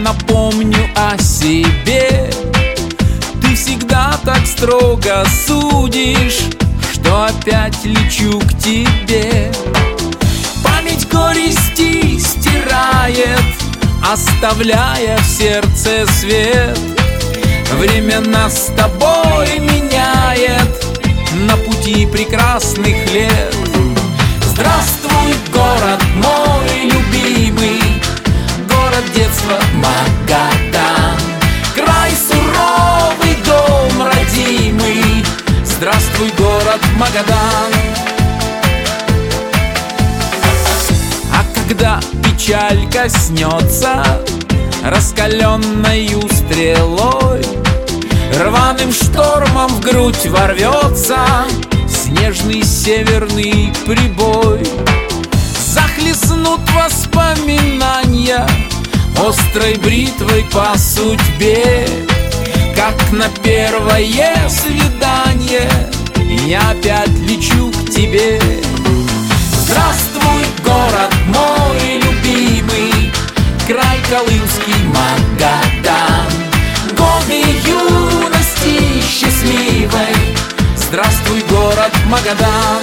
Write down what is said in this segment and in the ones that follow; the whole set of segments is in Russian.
напомню о себе. Ты всегда так строго судишь, что опять лечу к тебе. Память горести стирает, оставляя в сердце свет. Время нас с тобой меняет на пути прекрасных лет. Здравствуй, город мой любимый, город детства Магадан. Край суровый, дом родимый, здравствуй, город Магадан. А когда печаль коснется раскаленною стрелой, рваным штормом в грудь ворвется снежный северный прибой. Захлестнут воспоминания острой бритвой по судьбе. Как на первое свидание я опять лечу к тебе. Здравствуй, город мой любимый, край колымский Магадан. Годы юности счастливой, здравствуй, город Магадан.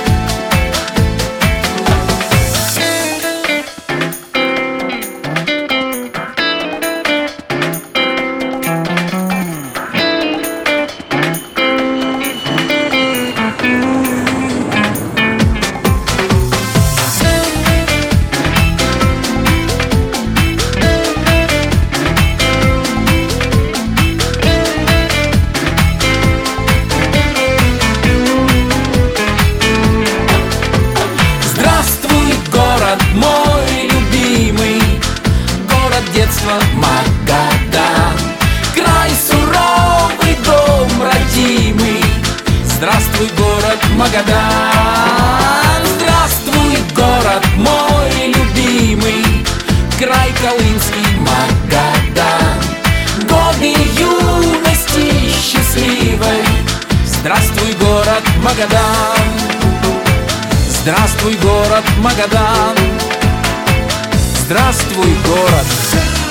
Детство Магадан, край суровый, дом родимый, здравствуй, город Магадан. Здравствуй, город мой любимый, край колымский Магадан. Годы юности счастливой, здравствуй, город Магадан. Здравствуй, город Магадан. Здравствуй, город